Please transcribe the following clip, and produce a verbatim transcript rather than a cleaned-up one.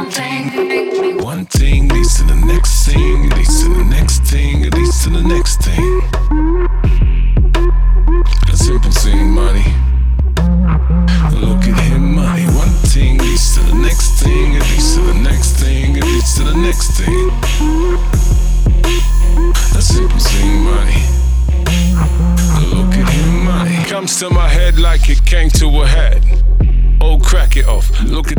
thing. One thing leads to the next thing, leads to the next thing, it leads to the next thing. A simple thing, money. Look at him, money. One thing leads to the next thing, it leads to the next thing, it leads to the next thing. A simple thing, money. Look at him, money. Comes to my head like it came to a head. Oh, crack it off. Look at